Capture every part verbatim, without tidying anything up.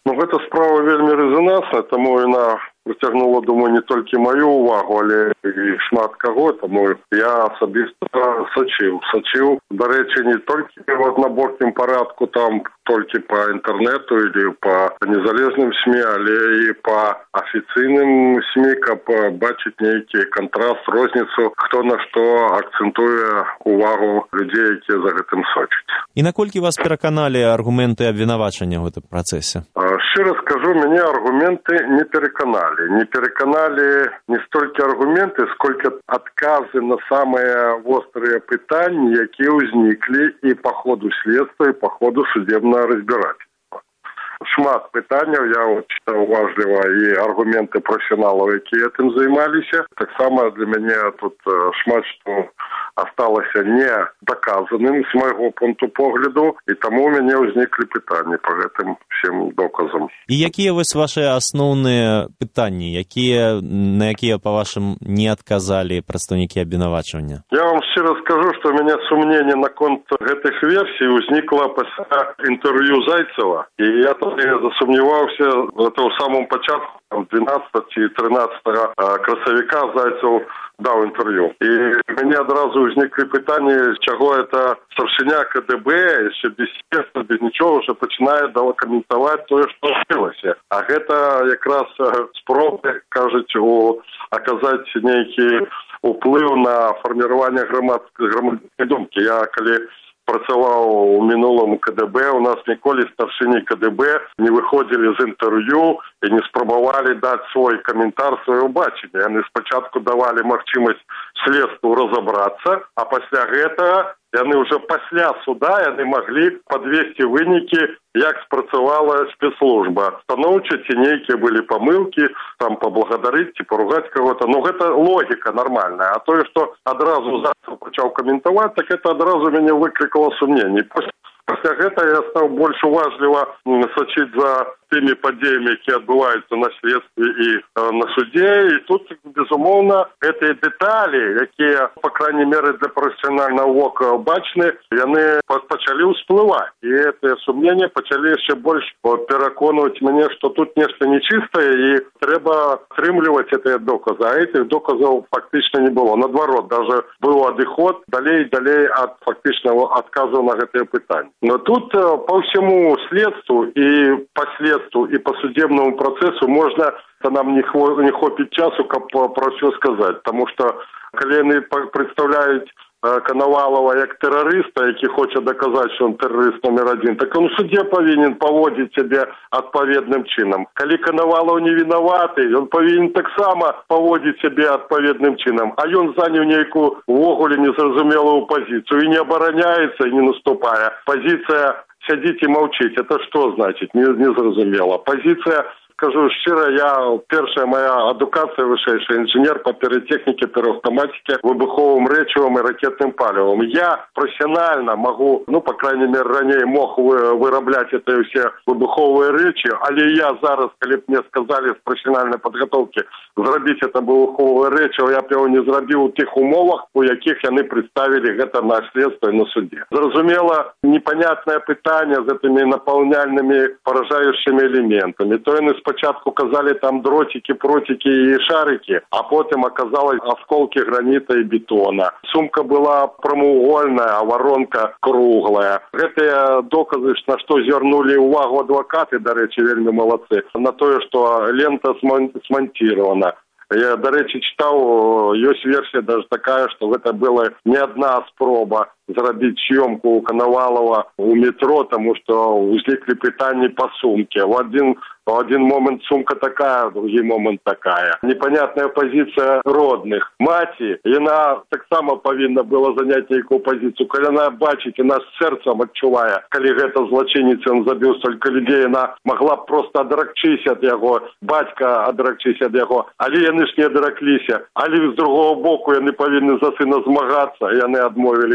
Ну, гэта справа вельмі рэзанансная, таму яна прыцягнула, думаю, не толькі маю увагу, але і шмат каго, таму я асабіста сачыў. Сачыў, дарэчы, не толькі в аднабокім парадку, там, толькі па інтэрнету или па незалежным СМІ, але і па афіцыйным СМІ, каб бачыць нейкі кантраст, розніцу, хто на што акцэнтуе увагу людзей, якія за гэтым сочаць. І наколькі вас пераканалі аргументы абвінавачання ў гэтым працэсе? Шчыра скажу, мяне аргументы не пераканалі. Не пераканалі не столькі аргументы, сколькі адказы на самыя вострыя пытанні, якія ўзніклі і па ходу следства, і па ходу судебнага разбірательства. Шмат пытанняў, я чытаў уважліва і аргументы прафесіяналаў, якія этым займаліся. Таксама для мяне тут шмат што асталася не доказаным з майго пункту погляду, і таму ў мяне ўзніклі пытанні па гэтым всем доказам. І якія вось ваши асноўныя пытанні, якія, на якія, па-вашым, не адказалі прадстаўнікі абвінавачвання? Я вам шчыра скажу, што ў мяне сумненне наконт гэтых версій узнікла пасля інтэрв'ю Зайцева, і я тады засумніваўся, гэта ў самым пачатку, двенадцатого ці тринадцатого красавіка Зайцев даў інтэрв'ю. І мяне адразу ўзніклі пытанні, з чаго это старшыня КДБ, яшчэ без средства, без нічога, ўжо пачынае каментаваць тое, што адбылася. А гэта якраз спробы, кажуць, у аказаць нейкі ўплыў на фарміраванне грамадскай грамадскай думкі. Я калі працаваў у мінулым КДБ, у нас ніколі старшыні КДБ не выходзілі з інтэрв'ю і не спрабавалі даць свой каментар, сваё бачанне. Яны спачатку давалі магчымасць следству разабрацца, а пасля гэтага яны ўжо пасля суда яны маглі падвесці вынікі, як спрацавала спецслужба. Станоўча ці нейкія былі памылкі, там паблагадарыць ці паругаць каго-то. Ну, гэта логіка нармальная. А тое, што адразу Зайцев пачаў каментаваць, так это адразу мяне выклікала сумненні. Пасля гэта я стаў больш уважліва сачыць за тымі падзеямі, якія адбываюцца на следстве і э, на суде. І тут, безумоўна, гэтыя дэталі, якія, па крайней меры, для прафесіянальнага вока бачны, яны пачалі ўсплываць. І гэтыя сумненні пачалі яшчэ больш пераконваць мяне, што тут нешта нечыстае і трэба атрымліваць гэтыя доказы. А гэтых доказаў фактычна не было. Наадварот, даже быў адыход далей і далей ад фактычнага адказу на гэтыя пытанні. Но тут по всему следству и по следству, и по судебному процессу можно, то нам не, хво, не хопить часу, как про все сказать. Потому что, когда они представляют Коновалова як террориста, який хоче доказати, що він терорист номер один, так він в суді повинен поводити себе відповідним чином. Коли Коновалов не винуватий, він повинен так само поводити себе відповідним чином. А він зайняв ніяку вогулі незрозумілу позицію і не обороняється, і не наступає. Позиція «сидіть і мовчіть» – це що значить? Незрозуміло. Позиція, скажу щиро, я перша моя адукація вища, інженер по піротехніці, піроавтоматиці, вибуховим речивом і ракетним паливом. Я професіонально можу, ну, по крайней мере, раніше мог виробляти ці всі вибухові речі, але я зараз, коли б мені сказали з професіональної підготовки зробити це вибухове речиво, я б його не зробив у тих умовах, у яких вони представили це на слідство і на суді. Зрозуміло, непонятне питання з цими наповняльними поражаючими елементами. То вони спочатку казали там дротики, протики і шарики, а потім оказалось осколки гранита і бетона. Сумка була прямоугольна, а воронка круглая. Гэта доказы, на што звернули увагу адвокаты, до речі, вельмі молодцы, на тое, што лента смонтирована. Я, до речі, читав, есть версия даже такая, что это была не одна спроба зробити съемку у Коновалова у метро, тому що возникли питання по сумке. В один, в один момент сумка такая, в другий момент такая. Непонятная позиция родных. Маті, вона так само повинна була зайняти яку позицію. Коли вона бачить, вона серцем відчуває, коли гэта злочинець, він забив стільки людей, вона могла б просто одракчись від його, батька одракчись від його, але вони ж не одраклися. Але з другого боку, вони повинні за сина змагатися, і вони відмовились давати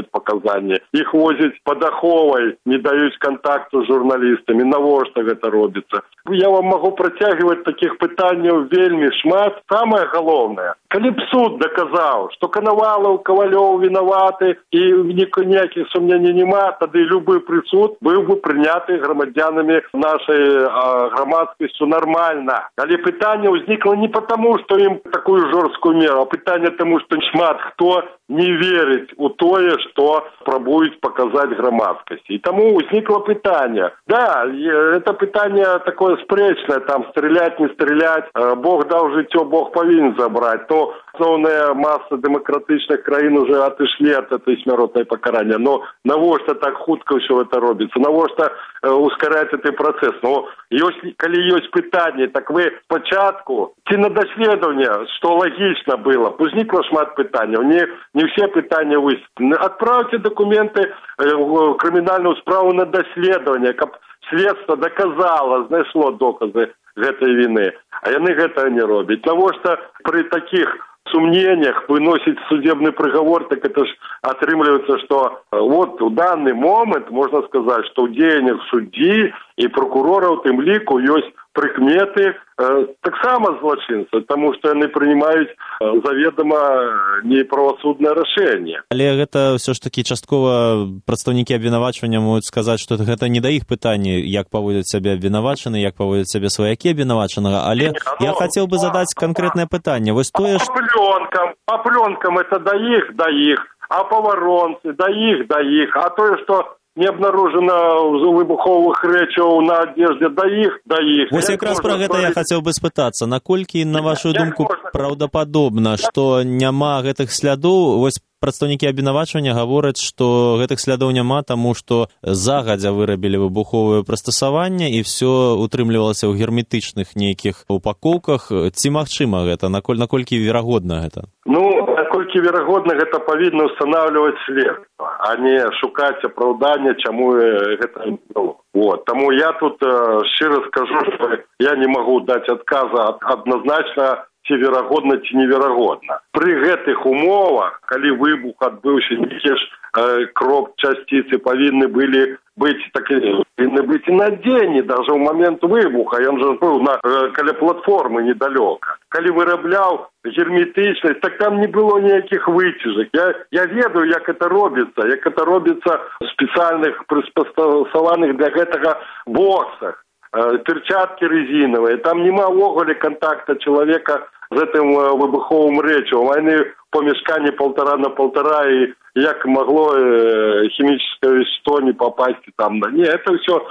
паказанні. Іх возяць пад аховай, не даюць кантакту з журналістамі. Навошта гэта робіцца? Я вам магу працягваць такіх пытанняў вельмі шмат. Самае галоўнае, калі б суд даказаў, што Коновалов, Ковалёв вінаваты і ніякіх сумненій нема, тады любы прысуд быў бы прыняты грамадзянамі нашай а, грамадскасцю нормально. Але пытанне ўзнікла не потому, што ім такую жорсткую меру, а пытанне тому, што шмат хто не верыць у тое, што спрабуюць паказаць грамадскасці. І таму ўзнікла пытанне. Да, это пытанне такое спрэчнае, там стрелять, не стрелять, Бог даў жыццё, Бог павінен забраць. То основная масса демократичных краін уже отошли от этой смертной покарания. Но навошта так хутка ўсё это робится? Навошта э, ускорять этот процесс? Ну, ёсць, калі ёсць пытанне, так вы спачатку ці на даследаванне, што лагічна было, узнікла шмат пытанняў. Не, не все пытанні высветлены. Отправьте документы э, в крымінальную справу на даследаванне, каб следства доказало, знайшло доказы гэтай вины. А яны гэтага не робяць. Навошта при таких сумнениях выносить судебный приговор, так это ж отрымливается, что вот в данный момент можно сказать, что в деяниях судьи и прокурора в тым ліку есть прикметы э, так само злочинца, потому что они принимают э, заведомо неправосудное решение. Але гэта все ж таки часткова прадстаўнікі абвінавачвання могуць сказаць, што гэта не да іх пытанні, як паводзяць сябе абвінавачаны, як паводзяць сябе сваякі абвінавачанага, але не, я хацеў бы задаць канкрэтнае пытанне. Вось тое, по пленкам, по пленкам это да іх, да іх, а по воронцы да іх, да іх, а тое, што не обнаружено выбуховых рэчаў на одежде, да іх, да іх. Вось якраз пра гэта я хацеў бы спытацца. Наколькі, на вашу думку, праўдападобна, што няма гэтых слядоў? Вось прадстаўнікі абвінавачвання гавораць, што гэтых слядоў няма, таму што загадзя вырабілі выбуховае прыстасаванне і ўсё утрымлівалася ў герметычных нейкіх упакоўках. Ці магчыма гэта? Наколь, наколькі верагодна гэта? Ну, наколькі верагодна, гэта павінна ўстанаўліваць следства, а не шукаць апраўдання, чаму гэта не было. Вот. Таму я тут э, шчыра скажу, што я не магу даць адказа адназначна, ці верагодна, ці неверагодна. Пры гэтых умовах, калі выбух адбыўся, нейкія ж э, кроп часціцы павінны былі быць такія, павінны быць і на дзень, даже ў момент выбуха, ён жа быў на э, каля платформы недалёка. Калі вырабляў герметычнасць, так там не было ніякіх выцяжак. Я, я ведаю, як это робіцца, як это робіцца в спецыяльных прыстасаваных для гэтага боксах. Перчатки резиновые, там нема вогуле контакта человека з этим выбуховым рэчывам. Они в помешкании полтора на полтора, и як могло э, химическое вещество не попасть там. Не, это все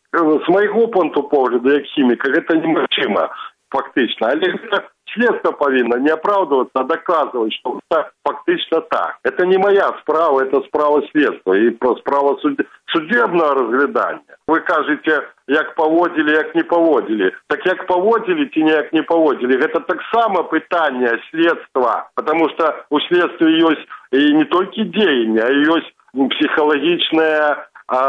с моего пункту погляду, як химика, это немагчыма фактично. Але следство повинно не оправдываться, а доказывать, что это фактично так. Это не моя справа, это справа следства и справа суд... судебного разглядания. Вы кажете, як поводили, як не поводили. Так як поводили, ці як не поводили. Это так само пытание следства, потому что у следства есть и не только деяние, а есть психологичное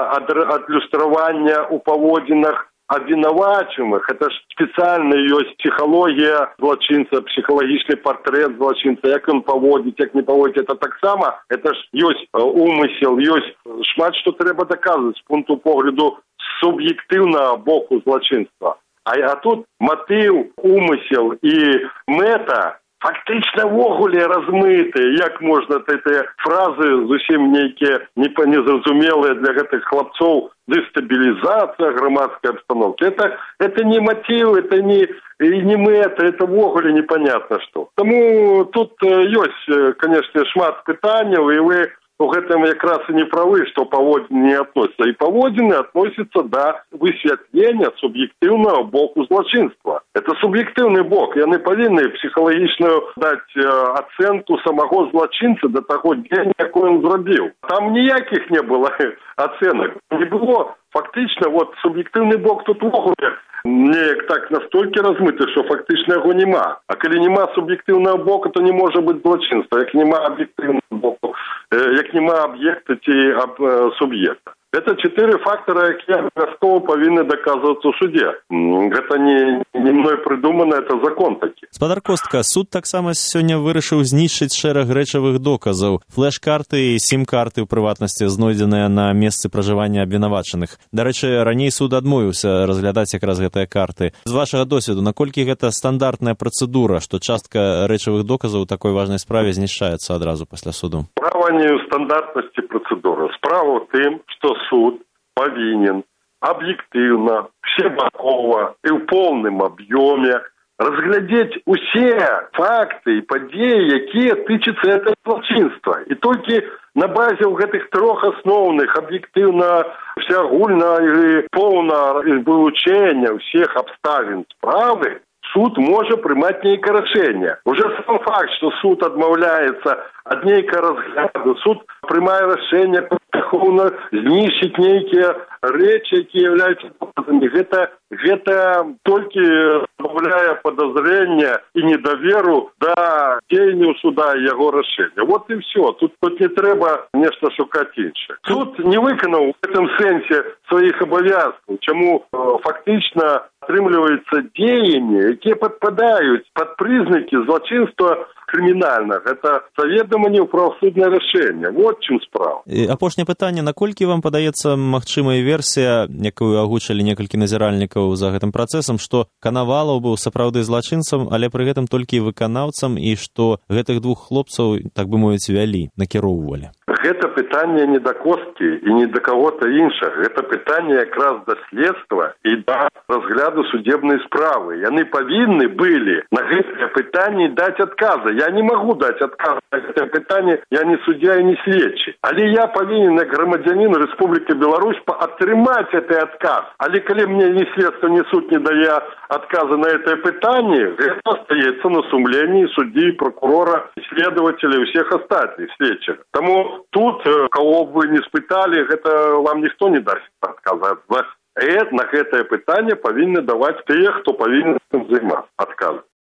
адлюстрование у поводинах обвинувачуваных. Это ж специально есть психология злочинца, психологичный портрет злочинца, як он поводит, як не поводит. Это так само, это ж есть умысел, есть шмат, что треба доказывать с пункту погляду субъективного боку злочинства. А, а тут мотив, умысел и мета фактично вогуле размыты. Як можна эти фразы зусім нейкія незразумелыя для гэтых хлопцов, дестабилизация громадской обстановки. Это, это не мотив, это не, и не мета, это вогуле непонятно что. Тому тут есть, конечно, шмат пытанняў, и вы у гэтым якраз и не правы, что поводины не относятся. И поводины относятся до высвятления субъективного боку злочинства. Это субъективный бок. Яны павінны психологичную дать э, оценку самого злочинца до того дня, якой он зрабіў. Там ніяких не было оценок. Не было. Фактично, вот субъективный бок тут вогуле неяк так настолько размыты, что фактично его нема. А коли нема субъективного боку, то не может быть злочинства. Як нема объективного боку, як нема объекта, ті об, субъекта. Это четыре фактора, якія абавязкова павінны даказвацца ў суде. Гэта не, не мной прыдумана, это закон такі. Спадар Костка, суд таксама сёння вырашыў знішчыць шэраг рэчавых доказаў. Флэш-карты і сім-карты, у прыватнасці, знойдзеныя на месцы пражывання абвінавачаных. Дарэчы, раней суд адмовіўся разглядаць якраз гэтыя карты. З вашага досведу, наколькі гэта стандартная працэдура, што частка рэчавых доказаў у такой важнай справе знішчаецца адразу пасля суду? Справа не ў стандартнасці працэдуры. Справа ў тым, што суд павінен аб'ектыўна, всебакова і ў поўным аб'ёме разглядзець усе факты і падзеі, якія тычацца гэтага злачынства. І толькі на базе гэтых трох асноўных аб'ектыўна, всеагульна і поўна вылучэння ўсіх абставін справы суд можа прымаць нейкае рашэнне. Уже сам факт, што суд адмаўляецца ад нейкага разгляду, суд прымае рашэнне пастахоўна знішчыць нейкія рэчы, якія з'яўляюцца доказамі. Гэта, гэта толькі добавляе падазрэнне і недаверу да дзеянняў суда і яго рашэння. Вот і все. Тут, тут не трэба нешта шукаць іншае. Суд не выканаў у гэтым сэнсе сваіх абавязкаў, чаму э, фактычна атрымліваюцца дзеянні, якія падпадаюць пад прызнакі злачынства крымінальнага. Гэта заведама не ў правасуднае рашэнне. Вот чым справа. І апошняе пытанне, наколькі вам падаецца магчымая версія, якую агучылі некалькі назіральнікаў за гэтым працэсам, што Канавалаў быў сапраўды злачынцам, але пры гэтым толькі выканаўцам, і што гэтых двух хлопцаў, так бы мовіць, вялі, накіроўвалі? Гэта пытанне не да Косткі і не да каго-то іншага. Гэта пытанне якраз да следства і да разгляду судебнай справы. Яны павінны былі на гэтае пытанне даць адказы. Я не магу даць адказ на гэтае пытанне, я не суддзя і не следчы. Але я павінен, як грамадзянін Рэспублікі Беларусь, атрымаць гэты адказ. Але калі мне ні следства, ні суд не дае адказы на гэтае пытанне, гэта остаецца на сумленні суддзі, прокурора, следователя і ўсіх астатніх следчых. Таму тут, кого б вы не спыталі, гэта вам ніхто не даст адказаць. На гэтае пытанне павінны даваць тыя, хто павінен займацца адказам.